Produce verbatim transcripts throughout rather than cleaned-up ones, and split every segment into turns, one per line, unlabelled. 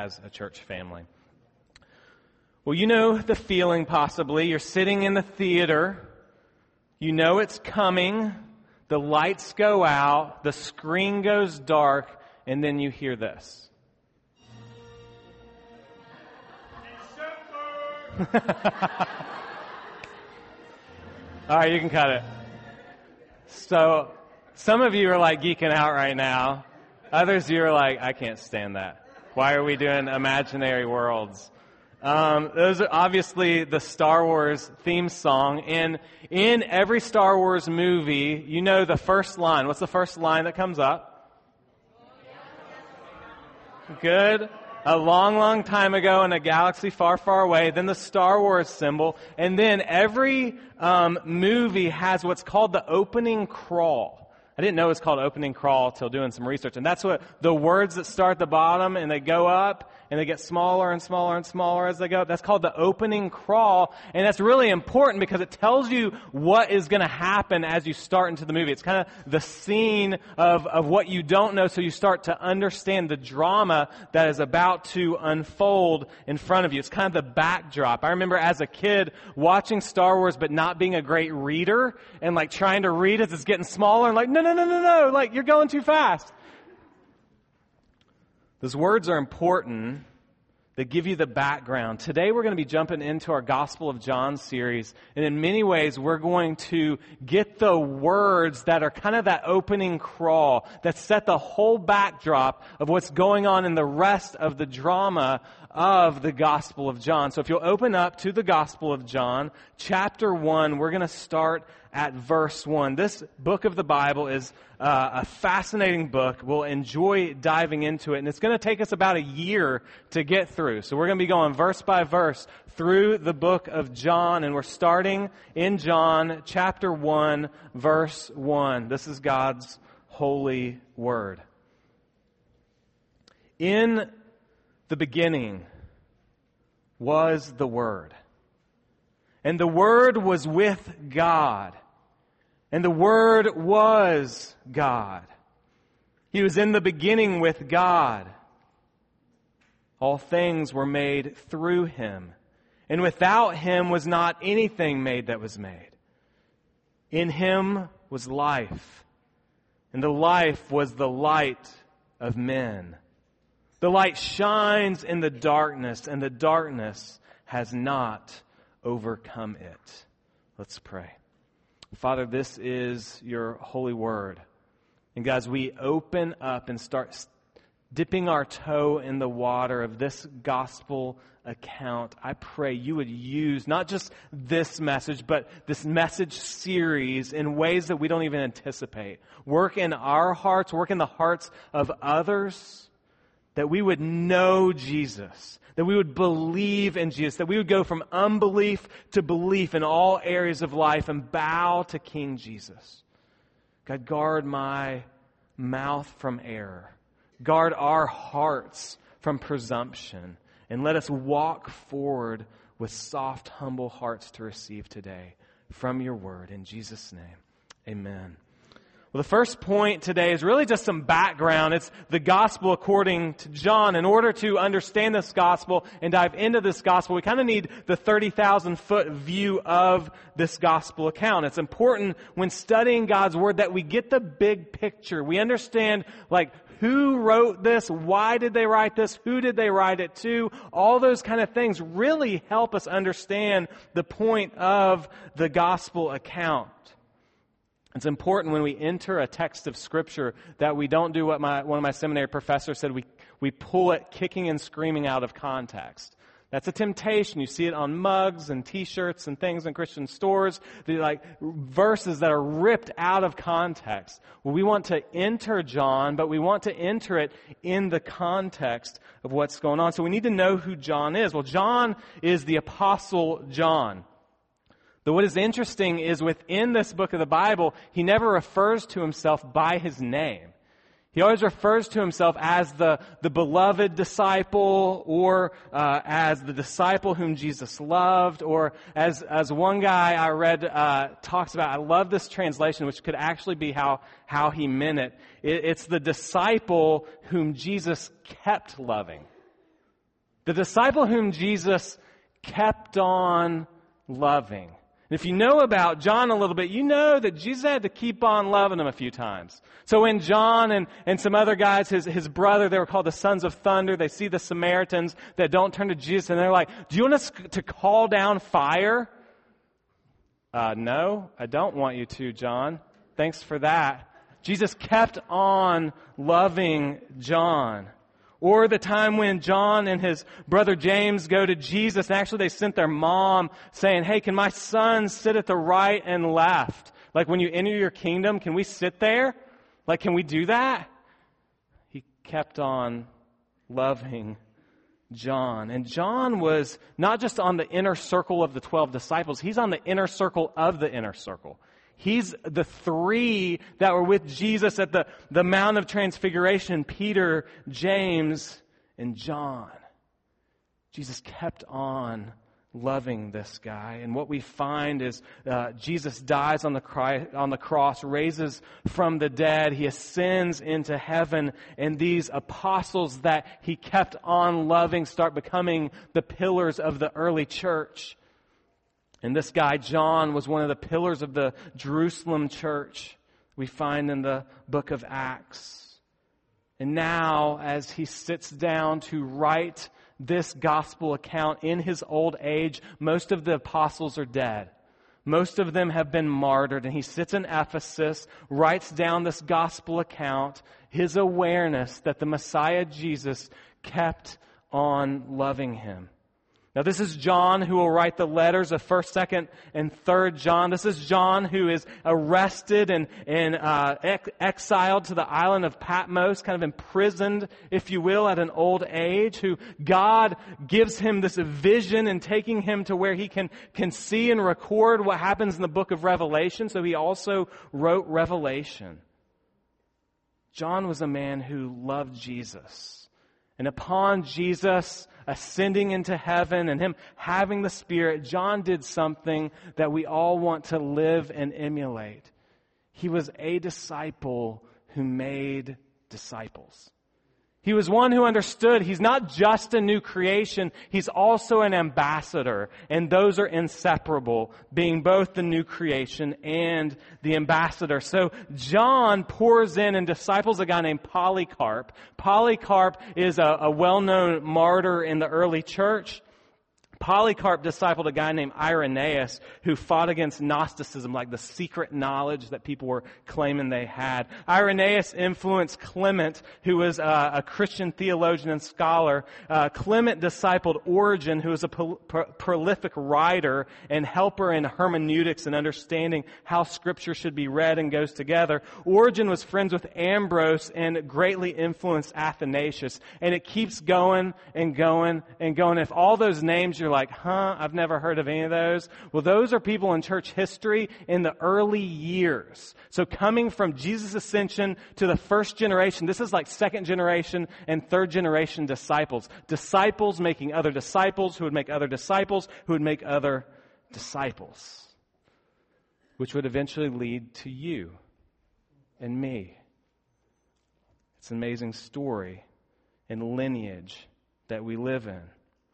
as a church family. Well, you know the feeling possibly. You're sitting in the theater. You know it's coming. The lights go out. The screen goes dark. And then you hear this. All right, you can cut it. So, some of you are like geeking out right now. Others of you are like, I can't stand that. Why are we doing imaginary worlds? Um, those are obviously the Star Wars theme song. And in every Star Wars movie, you know the first line. What's the first line that comes up? Good. A long, long time ago in a galaxy far, far away. Then the Star Wars symbol. And then every um, movie has what's called the opening crawl. I didn't know it was called opening crawl till doing some research. And that's what the words that start at the bottom and they go up and they get smaller and smaller and smaller as they go up. That's called the opening crawl. And that's really important because it tells you what is going to happen as you start into the movie. It's kind of the scene of, of what you don't know, so you start to understand the drama that is about to unfold in front of you. It's kind of the backdrop. I remember as a kid watching Star Wars but not being a great reader and like trying to read as it's getting smaller and like, no, no, no, no, no, like you're going too fast. Those words are important. They give you the background. Today we're going to be jumping into our Gospel of John series. And in many ways we're going to get the words that are kind of that opening crawl that set the whole backdrop of what's going on in the rest of the drama of the Gospel of John. So if you'll open up to the Gospel of John, chapter one, we're going to start at verse one. This book of the Bible is uh, a fascinating book. We'll enjoy diving into it, and it's going to take us about a year to get through. So we're going to be going verse by verse through the book of John, and we're starting in John chapter one, verse one. This is God's holy word. In the beginning was the Word, and the Word was with God, and the Word was God. He was in the beginning with God. All things were made through Him, and without Him was not anything made that was made. In Him was life, and the life was the light of men. The light shines in the darkness, and the darkness has not overcome it. Let's pray. Father, this is your holy word. And guys, we open up and start dipping our toe in the water of this gospel account. I pray you would use not just this message, but this message series in ways that we don't even anticipate. Work in our hearts, work in the hearts of others, that we would know Jesus, that we would believe in Jesus, that we would go from unbelief to belief in all areas of life and bow to King Jesus. God, guard my mouth from error. Guard our hearts from presumption. And let us walk forward with soft, humble hearts to receive today from your word. In Jesus' name, amen. Well, the first point today is really just some background. It's the gospel according to John. In order to understand this gospel and dive into this gospel, we kind of need the thirty thousand foot view of this gospel account. It's important when studying God's word that we get the big picture. We understand, like, who wrote this? Why did they write this? Who did they write it to? All those kind of things really help us understand the point of the gospel account. It's important when we enter a text of Scripture that we don't do what my one of my seminary professors said, we, we pull it kicking and screaming out of context. That's a temptation. You see it on mugs and T-shirts and things in Christian stores. They're like verses that are ripped out of context. Well, we want to enter John, but we want to enter it in the context of what's going on. So we need to know who John is. Well, John is the Apostle John. But what is interesting is within this book of the Bible, he never refers to himself by his name. He always refers to himself as the, the beloved disciple, or uh, as the disciple whom Jesus loved, or as as one guy I read uh, talks about. I love this translation, which could actually be how, how he meant it. it. It's the disciple whom Jesus kept loving. The disciple whom Jesus kept on loving. And if you know about John a little bit, you know that Jesus had to keep on loving him a few times. So when John and, and some other guys, his, his brother, they were called the Sons of Thunder, they see the Samaritans that don't turn to Jesus, and they're like, do you want us to call down fire? Uh, no, I don't want you to, John. Thanks for that. Jesus kept on loving John. Or the time when John and his brother James go to Jesus, and actually they sent their mom saying, hey, can my son sit at the right and left? Like when you enter your kingdom, can we sit there? Like, can we do that? He kept on loving John. And John was not just on the inner circle of the twelve disciples, he's on the inner circle of the inner circle. He's the three that were with Jesus at the, the Mount of Transfiguration, Peter, James, and John. Jesus kept on loving this guy. And what we find is uh, Jesus dies on the, cry, on the cross, raises from the dead. He ascends into heaven. And these apostles that he kept on loving start becoming the pillars of the early church. And this guy, John, was one of the pillars of the Jerusalem church we find in the book of Acts. And now, as he sits down to write this gospel account in his old age, most of the apostles are dead. Most of them have been martyred. And he sits in Ephesus, writes down this gospel account, his awareness that the Messiah Jesus kept on loving him. Now, this is John who will write the letters of first, second, and third John. This is John who is arrested and, and uh, ex- exiled to the island of Patmos, kind of imprisoned, if you will, at an old age, who God gives him this vision and taking him to where he can, can see and record what happens in the book of Revelation. So he also wrote Revelation. John was a man who loved Jesus. And upon Jesus ascending into heaven and him having the Spirit, John did something that we all want to live and emulate. He was a disciple who made disciples. He was one who understood he's not just a new creation, he's also an ambassador. And those are inseparable, being both the new creation and the ambassador. So John pours in and disciples a guy named Polycarp. Polycarp is a, a well-known martyr in the early church. Polycarp discipled a guy named Irenaeus who fought against Gnosticism, like the secret knowledge that people were claiming they had. Irenaeus influenced Clement, who was a, a Christian theologian and scholar. Uh, Clement discipled Origen, who was a pro- pro- prolific writer and helper in hermeneutics and understanding how Scripture should be read and goes together. Origen was friends with Ambrose and greatly influenced Athanasius. And it keeps going and going and going. If all those names you're like, huh, I've never heard of any of those. Well, those are people in church history in the early years. So coming from Jesus' ascension to the first generation, this is like second generation and third generation disciples. Disciples making other disciples who would make other disciples who would make other disciples. Which would eventually lead to you and me. It's an amazing story and lineage that we live in.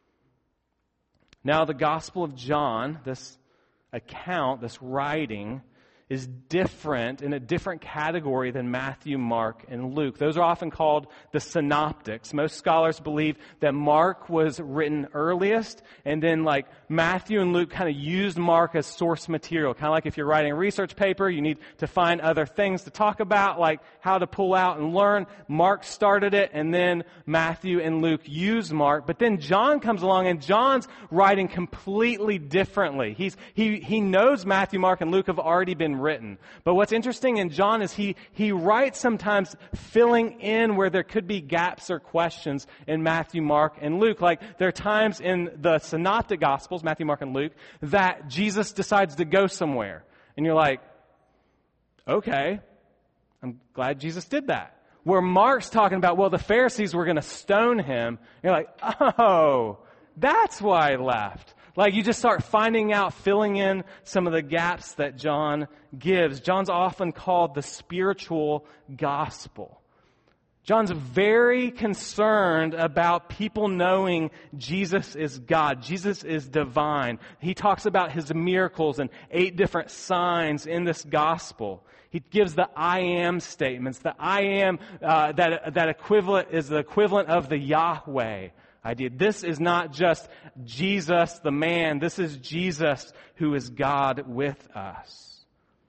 Now, the Gospel of John, this account, this writing, is different in a different category than Matthew, Mark, and Luke. Those are often called the synoptics. Most scholars believe that Mark was written earliest, and then like Matthew and Luke kind of used Mark as source material. Kind of like if you're writing a research paper, you need to find other things to talk about, like how to pull out and learn. Mark started it, and then Matthew and Luke used Mark. But then John comes along, and John's writing completely differently. He's he he knows Matthew, Mark, and Luke have already been written. But what's interesting in John is he he writes sometimes filling in where there could be gaps or questions in Matthew, Mark, and Luke. Like there are times in the synoptic Gospels, Matthew, Mark, and Luke, that Jesus decides to go somewhere. And you're like, okay, I'm glad Jesus did that. Where Mark's talking about, well, the Pharisees were going to stone him. You're like, oh, that's why I left. Like you just start finding out, filling in some of the gaps that John gives. John's often called the spiritual gospel. John's very concerned about people knowing Jesus is God. Jesus is divine. He talks about his miracles and eight different signs in this gospel. He gives the I am statements. The I am, uh, that, that equivalent is the equivalent of the Yahweh idea. This is not just Jesus the man. This is Jesus who is God with us.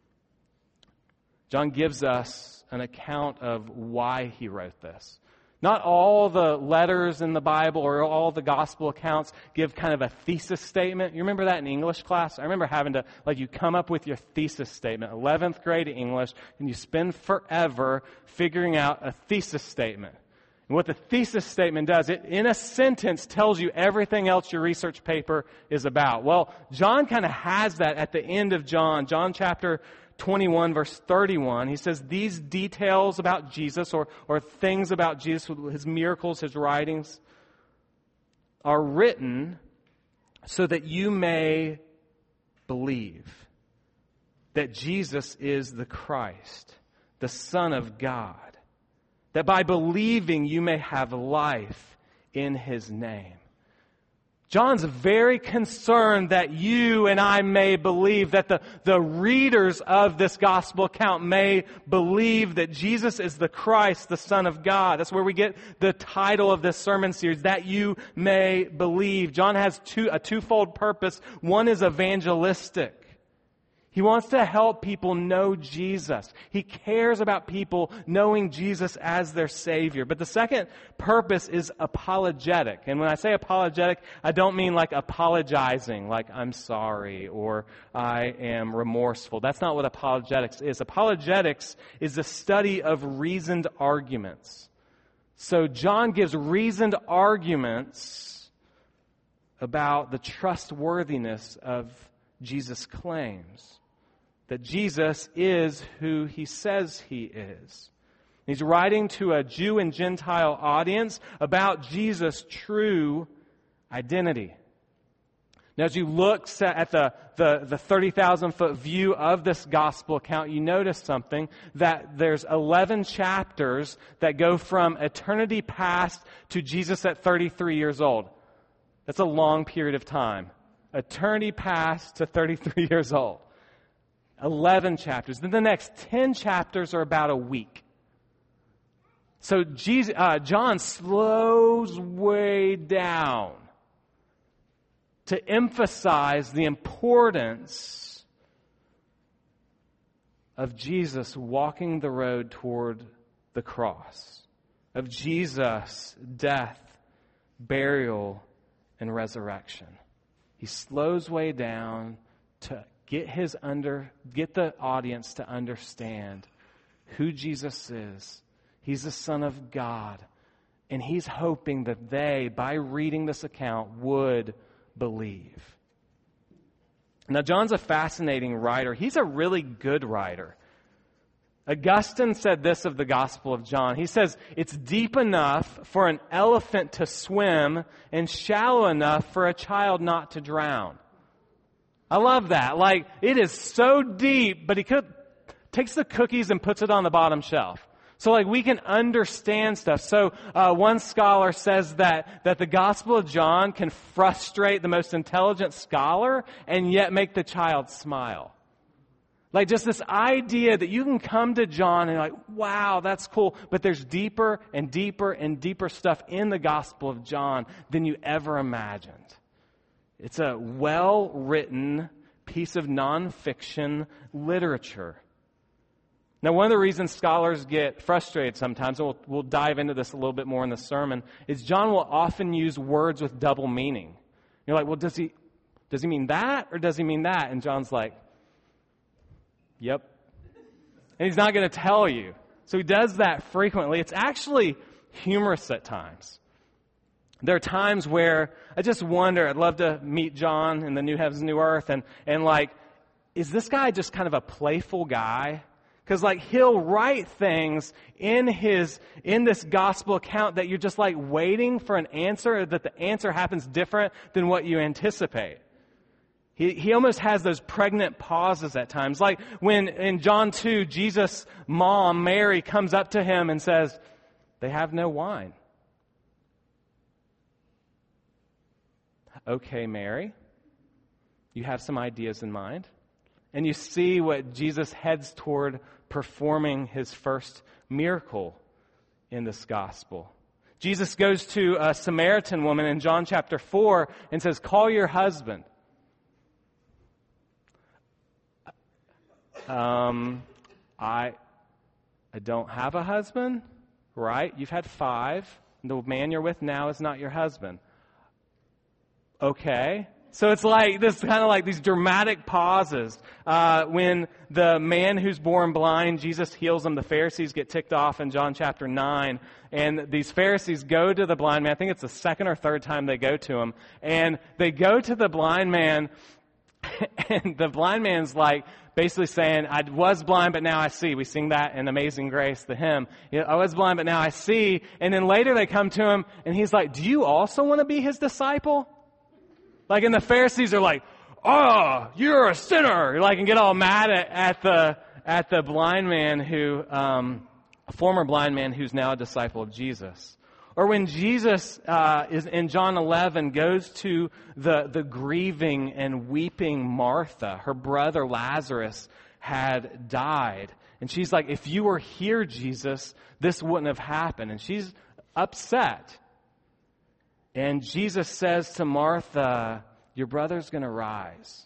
John gives us an account of why he wrote this. Not all the letters in the Bible or all the gospel accounts give kind of a thesis statement. You remember that in English class? I remember having to, like, you come up with your thesis statement, eleventh grade English, and you spend forever figuring out a thesis statement. And what the thesis statement does, it in a sentence tells you everything else your research paper is about. Well, John kind of has that at the end of John. John chapter twenty-one, verse thirty-one, he says these details about Jesus or, or things about Jesus, his miracles, his writings, are written so that you may believe that Jesus is the Christ, the Son of God, that by believing you may have life in his name. John's very concerned that you and I may believe, that the, the readers of this gospel account may believe that Jesus is the Christ, the Son of God. That's where we get the title of this sermon series, that you may believe. John has two, a twofold purpose. One is evangelistic. He wants to help people know Jesus. He cares about people knowing Jesus as their Savior. But the second purpose is apologetic. And when I say apologetic, I don't mean like apologizing, like I'm sorry or I am remorseful. That's not what apologetics is. Apologetics is the study of reasoned arguments. So John gives reasoned arguments about the trustworthiness of Jesus' claims. That Jesus is who he says he is. He's writing to a Jew and Gentile audience about Jesus' true identity. Now, as you look at the, the, the thirty thousand foot view of this gospel account, you notice something, that there's eleven chapters that go from eternity past to Jesus at thirty-three years old. That's a long period of time. Eternity past to thirty-three years old. eleven chapters. Then the next ten chapters are about a week. So Jesus, uh, John slows way down to emphasize the importance of Jesus walking the road toward the cross, of Jesus' death, burial, and resurrection. He slows way down to get his under, get the audience to understand who Jesus is. He's the Son of God. And he's hoping that they, by reading this account, would believe. Now, John's a fascinating writer. He's a really good writer. Augustine said this of the Gospel of John. He says, it's deep enough for an elephant to swim and shallow enough for a child not to drown. I love that. Like, it is so deep, but he could, takes the cookies and puts it on the bottom shelf. So, like, we can understand stuff. So, uh, one scholar says that, that the Gospel of John can frustrate the most intelligent scholar and yet make the child smile. Like, just this idea that you can come to John and you're like, wow, that's cool. But there's deeper and deeper and deeper stuff in the Gospel of John than you ever imagined. It's a well-written piece of nonfiction literature. Now, one of the reasons scholars get frustrated sometimes, and we'll, we'll dive into this a little bit more in the sermon, is John will often use words with double meaning. You're like, well, does he, does he mean that or does he mean that? And John's like, yep. And he's not going to tell you. So he does that frequently. It's actually humorous at times. There are times where I just wonder, I'd love to meet John in the New Heavens, New Earth, and, and like, is this guy just kind of a playful guy? Because like he'll write things in his, in this gospel account that you're just like waiting for an answer, that the answer happens different than what you anticipate. He, he almost has those pregnant pauses at times. Like when in John two, Jesus' mom, Mary, comes up to him and says, They have no wine. Okay, Mary, you have some ideas in mind. And you see what Jesus heads toward performing his first miracle in this gospel. Jesus goes to a Samaritan woman in John chapter four and says, call your husband. Um, I, I don't have a husband, right? You've had five. The man you're with now is not your husband. Okay. So it's like this kind of like these dramatic pauses. Uh, when the man who's born blind, Jesus heals him, the Pharisees get ticked off in John chapter nine. And these Pharisees go to the blind man. I think it's the second or third time they go to him. And they go to the blind man, and the blind man's like basically saying, I was blind, but now I see. We sing that in Amazing Grace, the hymn. You know, I was blind, but now I see. And then later they come to him, and he's like, do you also want to be his disciple? Like, and the Pharisees are like, oh, you're a sinner. Like, and get all mad at, at the at the blind man who, um, a former blind man who's now a disciple of Jesus. Or when Jesus uh, is in John eleven goes to the the grieving and weeping Martha, her brother Lazarus had died, and she's like, if you were here, Jesus, this wouldn't have happened, and she's upset. And Jesus says to Martha, your brother's going to rise.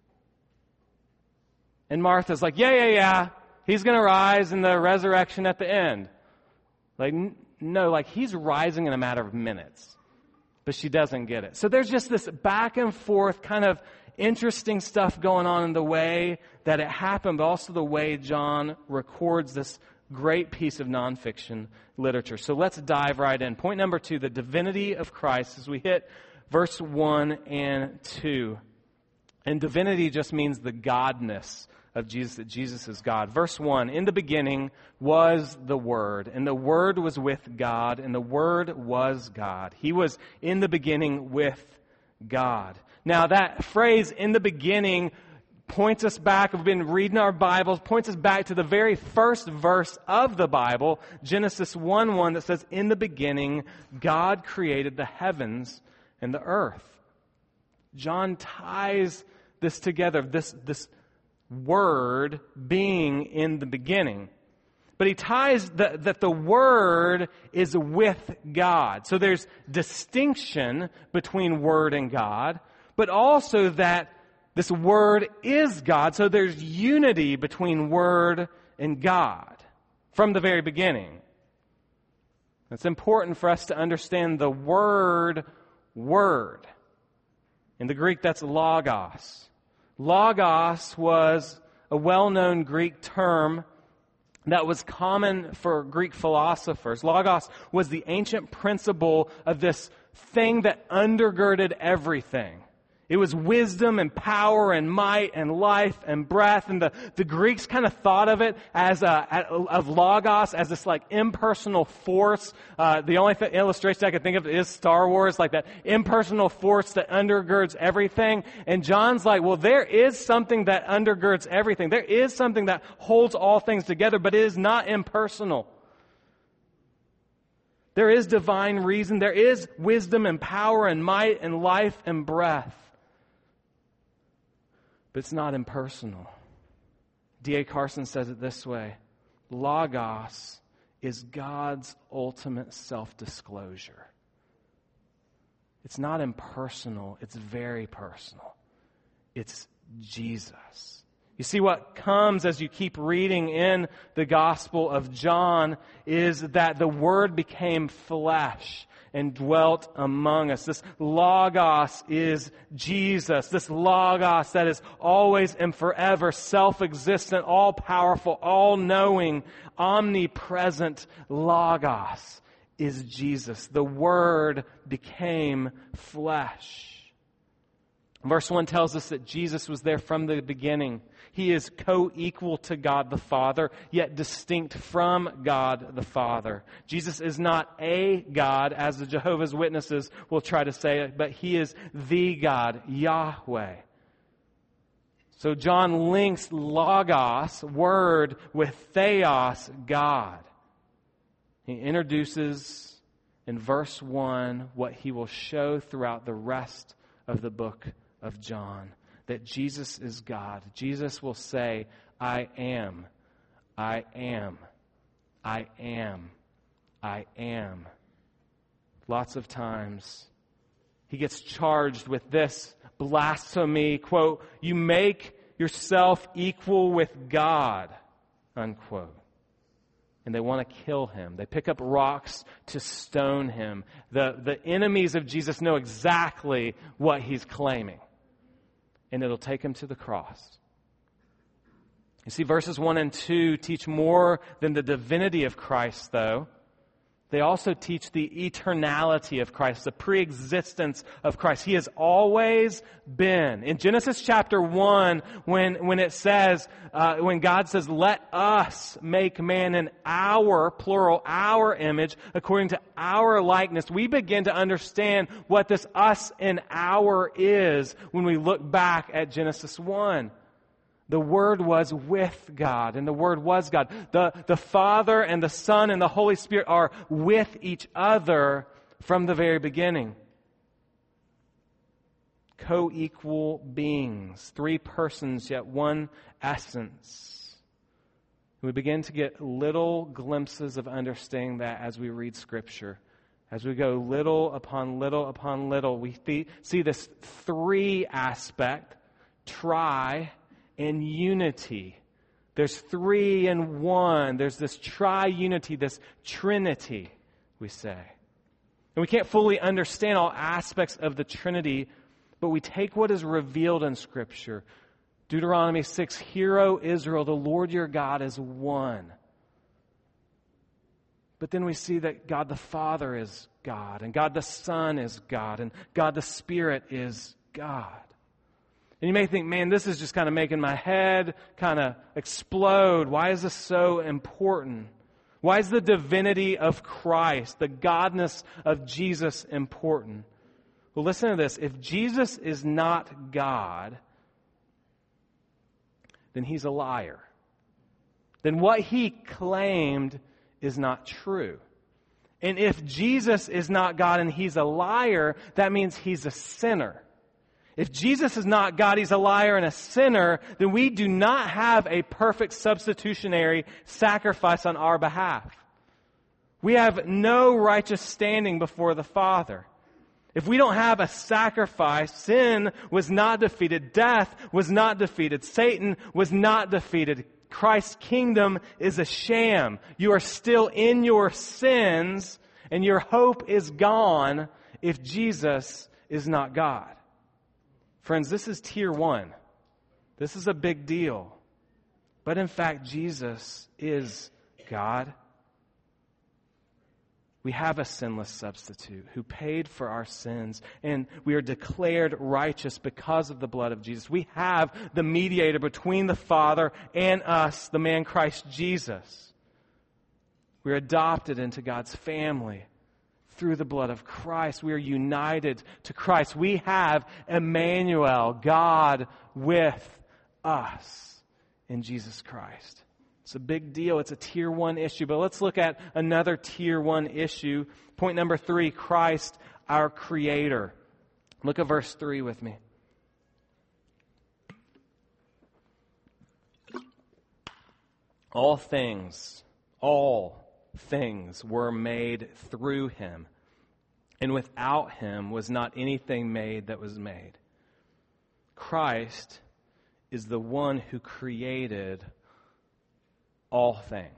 And Martha's like, yeah, yeah, yeah. He's going to rise in the resurrection at the end. Like, n- no, like he's rising in a matter of minutes. But she doesn't get it. So there's just this back and forth kind of interesting stuff going on in the way that it happened, but also the way John records this great piece of nonfiction literature. So let's dive right in. Point number two, the divinity of Christ, as we hit verse one and two. And divinity just means the godness of Jesus, that Jesus is God. Verse one, in the beginning was the Word, and the Word was with God, and the Word was God. He was in the beginning with God. Now that phrase, in the beginning, points us back, we've been reading our Bibles, points us back to the very first verse of the Bible, Genesis one one, that says, in the beginning, God created the heavens and the earth. John ties this together, this, this Word being in the beginning. But he ties the, that the Word is with God. So there's distinction between Word and God, but also that this Word is God, so there's unity between Word and God from the very beginning. It's important for us to understand the word, word. In the Greek, that's logos. Logos was a well-known Greek term that was common for Greek philosophers. Logos was the ancient principle of this thing that undergirded everything. It was wisdom and power and might and life and breath. And the, the Greeks kind of thought of it as a, of logos as this like impersonal force. Uh, the only th- illustration I could think of is Star Wars, like that impersonal force that undergirds everything. And John's like, well, there is something that undergirds everything. There is something that holds all things together, but it is not impersonal. There is divine reason. There is wisdom and power and might and life and breath. But it's not impersonal. D A Carson says it this way. Logos is God's ultimate self-disclosure. It's not impersonal. It's very personal. It's Jesus. You see, what comes as you keep reading in the Gospel of John is that the Word became flesh and dwelt among us. This Logos is Jesus. This Logos that is always and forever self-existent, all-powerful, all-knowing, omnipresent Logos is Jesus. The Word became flesh. Verse one tells us that Jesus was there from the beginning. He is co-equal to God the Father, yet distinct from God the Father. Jesus is not a God, as the Jehovah's Witnesses will try to say, but He is the God, Yahweh. So John links Logos, Word, with Theos, God. He introduces in verse one what he will show throughout the rest of the book of John, that Jesus is God. Jesus will say, I am, I am, I am, I am. Lots of times he gets charged with this blasphemy, quote, you make yourself equal with God, unquote. And they want to kill him. They pick up rocks to stone him. The, the enemies of Jesus know exactly what he's claiming. And it'll take him to the cross. You see, verses one and two teach more than the divinity of Christ, though. They also teach the eternality of Christ, the preexistence of Christ. He has always been. In Genesis chapter one, when, when it says, uh, when God says, let us make man in our, plural, our image, according to our likeness, we begin to understand what this us and our is when we look back at Genesis one. The Word was with God, and the Word was God. The, the Father and the Son and the Holy Spirit are with each other from the very beginning. Co-equal beings, three persons, yet one essence. We begin to get little glimpses of understanding that as we read Scripture. As we go little upon little upon little, we th- see this three aspect, tri, and unity. There's three in one. There's this tri-unity, this Trinity, we say. And we can't fully understand all aspects of the Trinity, but we take what is revealed in Scripture. Deuteronomy six, Hear, O Israel, the Lord your God is one. But then we see that God the Father is God, and God the Son is God, and God the Spirit is God. And you may think, man, this is just kind of making my head kind of explode. Why is this so important? Why is the divinity of Christ, the godness of Jesus important? Well, listen to this. If Jesus is not God, then he's a liar. Then what he claimed is not true. And if Jesus is not God and he's a liar, that means he's a sinner. If Jesus is not God, he's a liar and a sinner, then we do not have a perfect substitutionary sacrifice on our behalf. We have no righteous standing before the Father. If we don't have a sacrifice, sin was not defeated, death was not defeated, Satan was not defeated. Christ's kingdom is a sham. You are still in your sins, and your hope is gone if Jesus is not God. Friends, this is tier one. This is a big deal. But in fact, Jesus is God. We have a sinless substitute who paid for our sins, and we are declared righteous because of the blood of Jesus. We have the mediator between the Father and us, the man Christ Jesus. We're adopted into God's family. Through the blood of Christ, we are united to Christ. We have Emmanuel, God with us in Jesus Christ. It's a big deal. It's a tier one issue. But let's look at another tier one issue. Point number three, Christ, our Creator. Look at verse three with me. All things, all things were made through him, and without him was not anything made that was made. Christ is the one who created all things.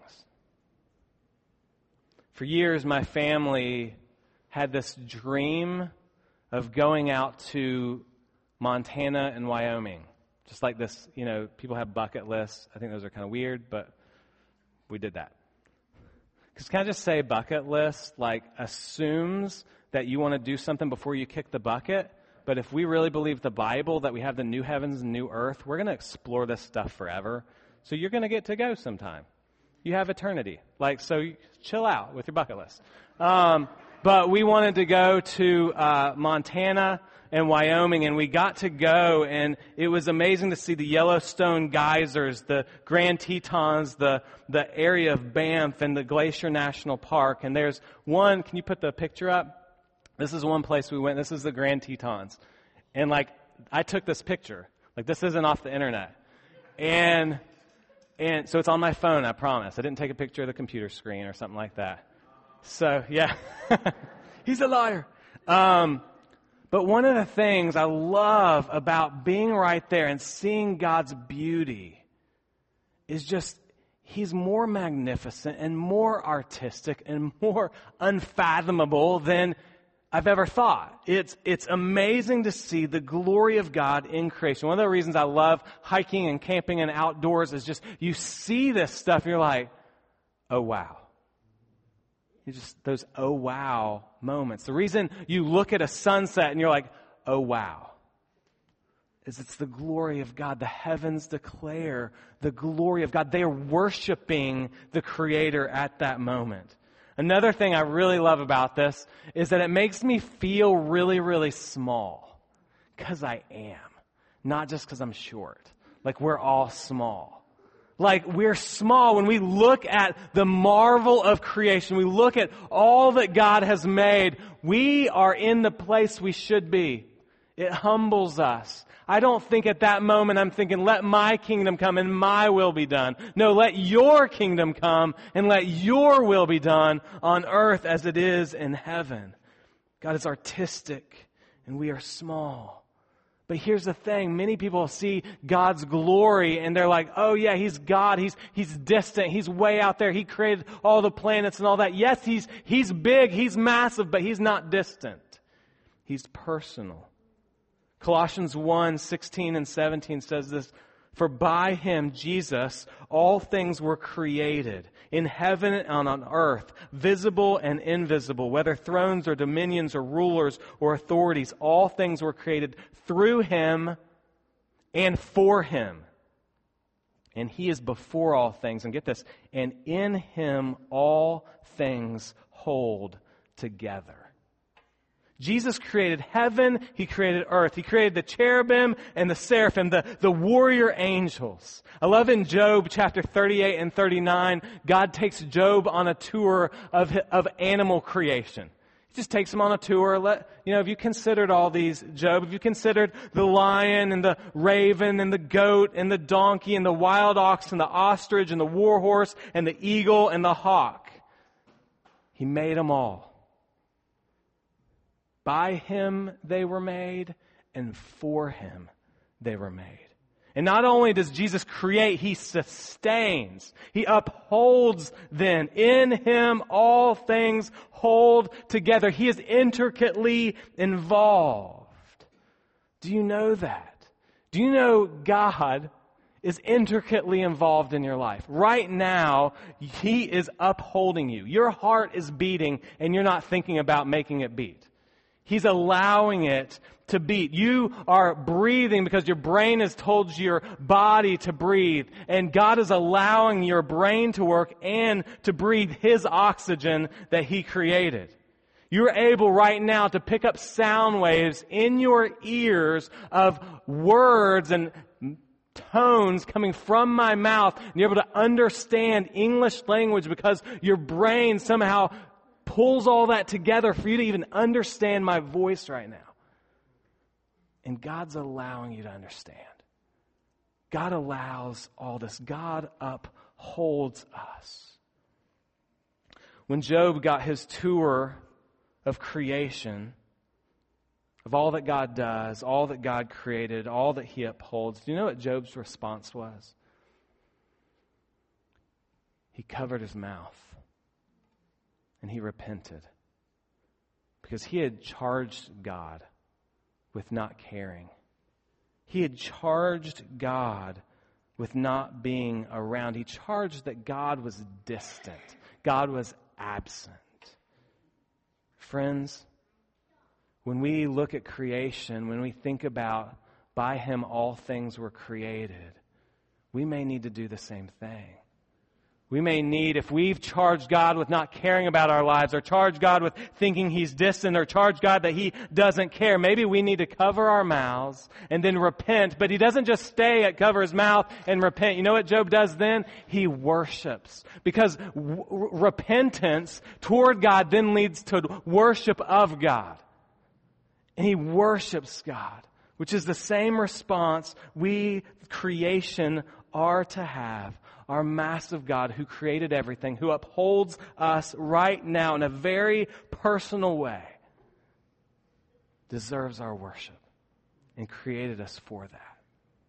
For years, my family had this dream of going out to Montana and Wyoming. Just like this, you know, people have bucket lists. I think those are kind of weird, but we did that. Because can I just say bucket list, like, assumes that you want to do something before you kick the bucket. But if we really believe the Bible, that we have the new heavens and new earth, we're going to explore this stuff forever. So you're going to get to go sometime. You have eternity. Like, so chill out with your bucket list. Um, but we wanted to go to uh, Montana and Wyoming, and we got to go, and it was amazing to see the Yellowstone geysers, the Grand Tetons, the the area of Banff, and the Glacier National Park. And there's one, can you put the picture up? This is one place we went. This is the Grand Tetons. And like, I took this picture. Like, this isn't off the internet. And and so it's on my phone, I promise. I didn't take a picture of the computer screen or something like that. So, yeah. He's a liar. Um, but one of the things I love about being right there and seeing God's beauty is just, He's more magnificent and more artistic and more unfathomable than I've ever thought. It's it's amazing to see the glory of God in creation. One of the reasons I love hiking and camping and outdoors is just you see this stuff and you're like, oh wow. You just those oh wow moments. The reason you look at a sunset and you're like, oh wow, is it's the glory of God. The heavens declare the glory of God. They are worshiping the Creator at that moment. Another thing I really love about this is that it makes me feel really, really small. Because I am. Not just because I'm short. Like, we're all small. Like, we're small when we look at the marvel of creation. We look at all that God has made. We are in the place we should be. It humbles us. I don't think at that moment I'm thinking, let my kingdom come and my will be done. No, let your kingdom come and let your will be done on earth as it is in heaven. God is artistic and we are small. But here's the thing, many people see God's glory and they're like, oh yeah, He's God, He's He's distant, He's way out there, He created all the planets and all that. Yes, He's He's big, He's massive, but He's not distant. He's personal. Colossians one, sixteen and seventeen says this, for by Him, Jesus, all things were created, in heaven and on earth, visible and invisible, whether thrones or dominions or rulers or authorities, all things were created through Him and for Him. And He is before all things. And get this, and in Him all things hold together. Jesus created heaven, He created earth. He created the cherubim and the seraphim, the, the warrior angels. I love in Job chapter thirty-eight and thirty-nine, God takes Job on a tour of, of animal creation. He just takes him on a tour. Let, you know, have you considered all these, Job? Have you considered the lion and the raven and the goat and the donkey and the wild ox and the ostrich and the war horse and the eagle and the hawk? He made them all. By Him they were made, and for Him they were made. And not only does Jesus create, He sustains. He upholds them. In Him all things hold together. He is intricately involved. Do you know that? Do you know God is intricately involved in your life? Right now, He is upholding you. Your heart is beating, and you're not thinking about making it beat. He's allowing it to beat. You are breathing because your brain has told your body to breathe. And God is allowing your brain to work and to breathe His oxygen that He created. You're able right now to pick up sound waves in your ears of words and tones coming from my mouth. And you're able to understand English language because your brain somehow pulls all that together for you to even understand my voice right now. And God's allowing you to understand. God allows all this. God upholds us. When Job got his tour of creation, of all that God does, all that God created, all that He upholds, do you know what Job's response was? He covered his mouth. And he repented because he had charged God with not caring. He had charged God with not being around. He charged that God was distant. God was absent. Friends, when we look at creation, when we think about by Him all things were created, we may need to do the same thing. We may need, if we've charged God with not caring about our lives, or charged God with thinking He's distant, or charged God that He doesn't care, maybe we need to cover our mouths and then repent. But He doesn't just stay at cover His mouth and repent. You know what Job does then? He worships. Because w- repentance toward God then leads to worship of God. And he worships God, which is the same response we, creation, are to have. Our massive God who created everything, who upholds us right now in a very personal way, deserves our worship and created us for that.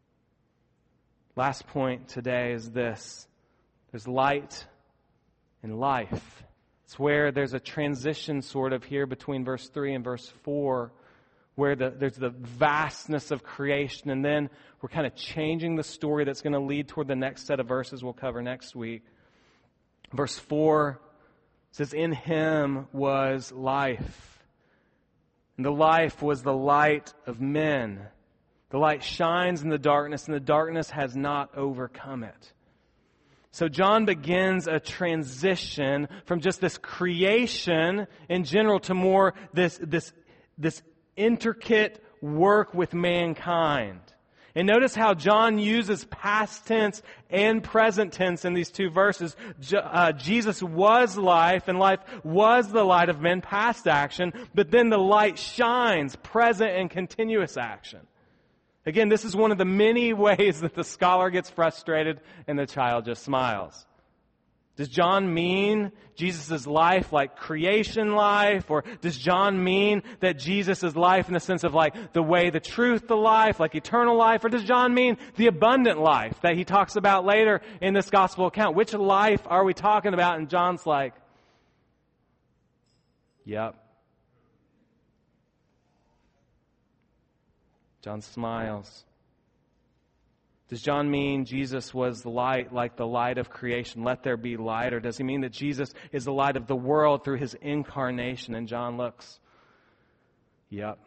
Last point today is this. There's light and life. It's where there's a transition sort of here between verse three and verse four, where the, there's the vastness of creation, and then we're kind of changing the story that's going to lead toward the next set of verses we'll cover next week. Verse four says, "In Him was life, and the life was the light of men. The light shines in the darkness, and the darkness has not overcome it." So John begins a transition from just this creation in general to more this this this intricate work with mankind. And notice how John uses past tense and present tense in these two verses. Uh, Jesus was life, and life was the light of men, past action, but then the light shines, present and continuous action. Again, this is one of the many ways that the scholar gets frustrated and the child just smiles. Does John mean Jesus' life like creation life? Or does John mean that Jesus is life in the sense of like the way, the truth, the life, like eternal life? Or does John mean the abundant life that he talks about later in this gospel account? Which life are we talking about? And John's like, yep. John smiles. Does John mean Jesus was the light, like the light of creation? Let there be light. Or does he mean that Jesus is the light of the world through His incarnation? And John looks. Yep.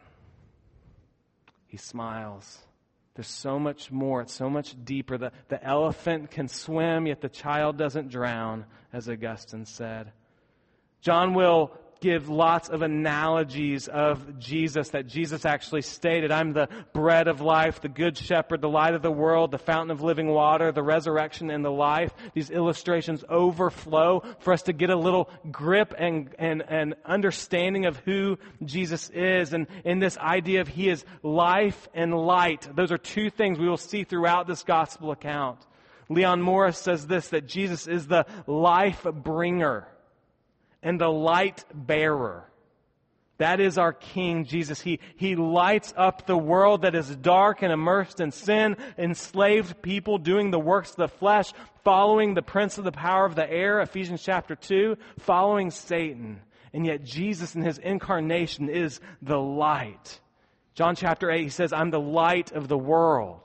He smiles. There's so much more. It's so much deeper. The, the elephant can swim, yet the child doesn't drown, as Augustine said. John will give lots of analogies of Jesus that Jesus actually stated. I'm the bread of life, the good shepherd, the light of the world, the fountain of living water, the resurrection and the life. These illustrations overflow for us to get a little grip and, and, and understanding of who Jesus is. And in this idea of He is life and light, those are two things we will see throughout this gospel account. Leon Morris says this, that Jesus is the life bringer and the light bearer. That is our King Jesus. He, he lights up the world that is dark and immersed in sin, enslaved people doing the works of the flesh, following the prince of the power of the air, Ephesians chapter two, following Satan. And yet Jesus in His incarnation is the light. John chapter eight, He says, I'm the light of the world.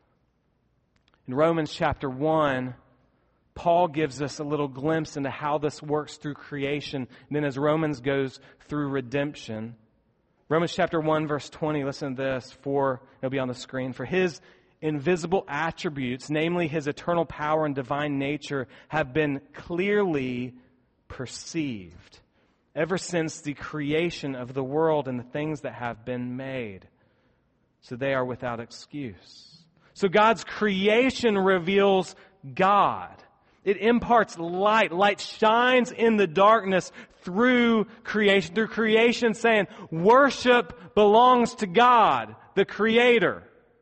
In Romans chapter one, Paul gives us a little glimpse into how this works through creation. And then as Romans goes through redemption. Romans chapter one, verse twenty, listen to this. For, it'll be on the screen. For His invisible attributes, namely His eternal power and divine nature, have been clearly perceived ever since the creation of the world and the things that have been made. So they are without excuse. So God's creation reveals God. It imparts light. Light shines in the darkness through creation. Through creation saying, worship belongs to God, the Creator.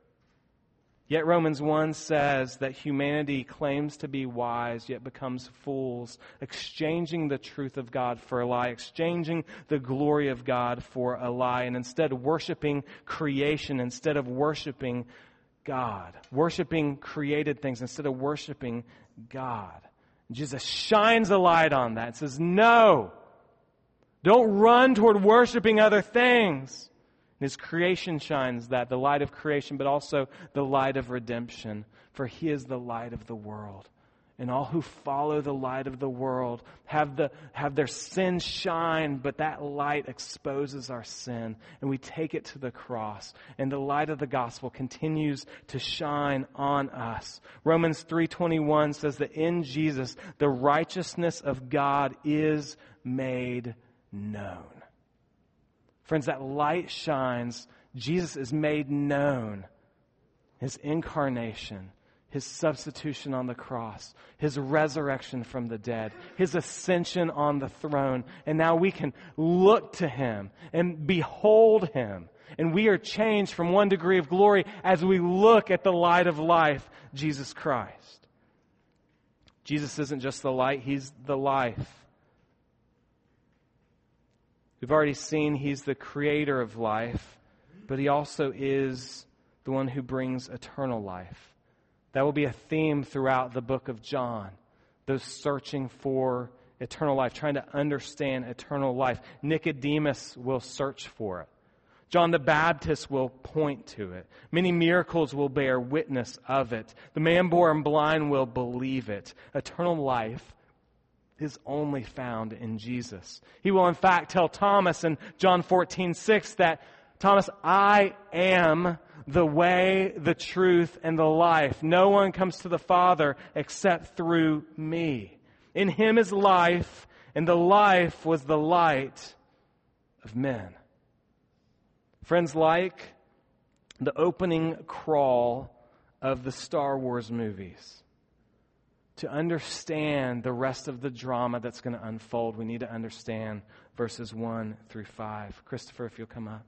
Yet Romans one says that humanity claims to be wise, yet becomes fools, exchanging the truth of God for a lie, exchanging the glory of God for a lie, and instead worshiping creation instead of worshiping God. Worshiping created things instead of worshiping God. Jesus shines a light on that and says, no, don't run toward worshiping other things. And His creation shines that, the light of creation, but also the light of redemption. For He is the light of the world. and all who follow the light of the world have the have their sin shine, but that light exposes our sin, and we take it to the cross, and the light of the gospel continues to shine on us. Romans three twenty-one says that in Jesus, the righteousness of God is made known. Friends, that light shines. Jesus is made known. His incarnation, His substitution on the cross, His resurrection from the dead, His ascension on the throne. And now we can look to Him and behold Him. And we are changed from one degree of glory as we look at the light of life, Jesus Christ. Jesus isn't just the light, He's the life. We've already seen He's the creator of life, but He also is the one who brings eternal life. That will be a theme throughout the book of John. Those searching for eternal life, trying to understand eternal life. Nicodemus will search for it. John the Baptist will point to it. Many miracles will bear witness of it. The man born blind will believe it. Eternal life is only found in Jesus. He will in fact tell Thomas in John fourteen six that, Thomas, I am the way, the truth, and the life. No one comes to the Father except through me. In Him is life, and the life was the light of men. Friends, like the opening crawl of the Star Wars movies, to understand the rest of the drama that's going to unfold, we need to understand verses one through five. Christopher, if you'll come up.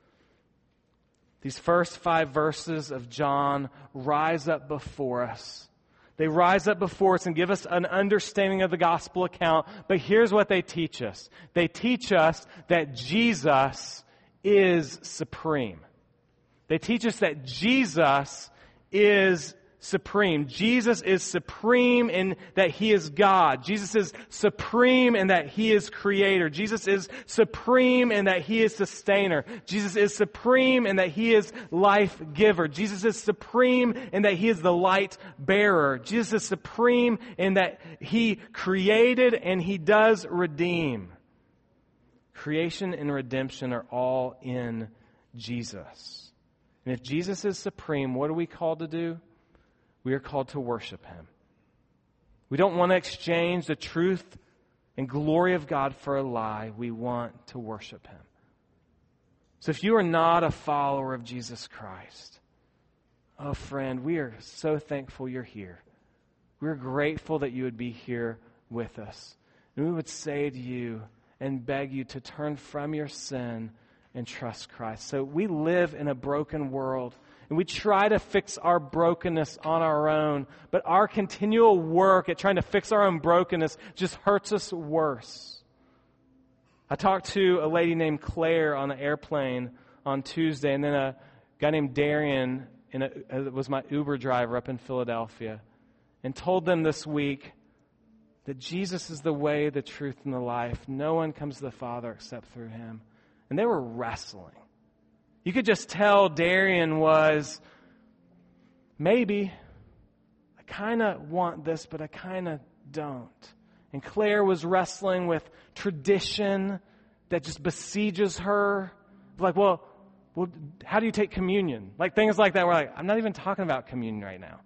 These first five verses of John rise up before us. They rise up before us and give us an understanding of the gospel account. But here's what they teach us. They teach us that Jesus is supreme. They teach us that Jesus is supreme. Jesus is supreme in that He is God. Jesus is supreme in that He is creator. Jesus is supreme in that He is sustainer. Jesus is supreme in that He is life giver. Jesus is supreme in that He is the light bearer. Jesus is supreme in that He created and He does redeem. Creation and redemption are all in Jesus. And if Jesus is supreme, what are we called to do? We are called to worship Him. We don't want to exchange the truth and glory of God for a lie. We want to worship Him. So if you are not a follower of Jesus Christ, oh friend, we are so thankful you're here. We're grateful that you would be here with us. And we would say to you and beg you to turn from your sin and trust Christ. So we live in a broken world. And we try to fix our brokenness on our own. But our continual work at trying to fix our own brokenness just hurts us worse. I talked to a lady named Claire on an airplane on Tuesday. And then a guy named Darian in a, was my Uber driver up in Philadelphia. And told them this week that Jesus is the way, the truth, and the life. No one comes to the Father except through Him. And they were wrestling. You could just tell Darian was, maybe, I kind of want this, but I kind of don't. And Claire was wrestling with tradition that just besieges her. Like, well, well, how do you take communion? Like things like that. We're like, I'm not even talking about communion right now.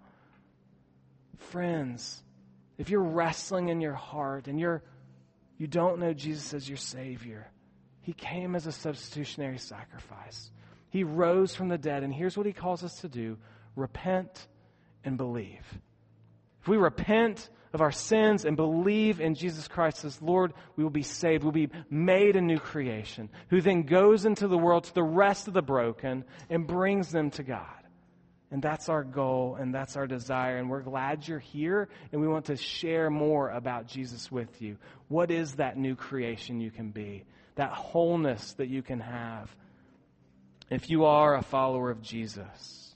Friends, if you're wrestling in your heart and you're you don't know Jesus as your Savior, He came as a substitutionary sacrifice. He rose from the dead, and here's what He calls us to do. Repent and believe. If we repent of our sins and believe in Jesus Christ as Lord, we will be saved. We'll be made a new creation, who then goes into the world to the rest of the broken and brings them to God. And that's our goal, and that's our desire, and we're glad you're here, and we want to share more about Jesus with you. What is that new creation you can be? That wholeness that you can have if you are a follower of Jesus.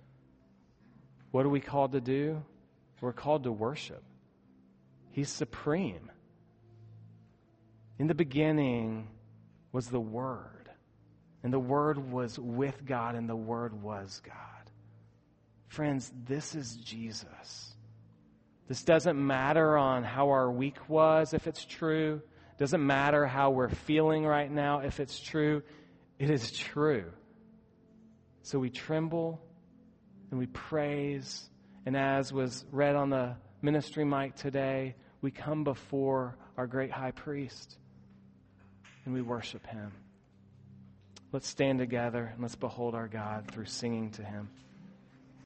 What are we called to do? We're called to worship. He's supreme. In the beginning was the Word, and the Word was with God, and the Word was God. Friends, this is Jesus. This doesn't matter on how our week was, if it's true. It doesn't matter how we're feeling right now, if it's true. It is true. So we tremble and we praise. And as was read on the ministry mic today, we come before our great high priest and we worship him. Let's stand together and let's behold our God through singing to him.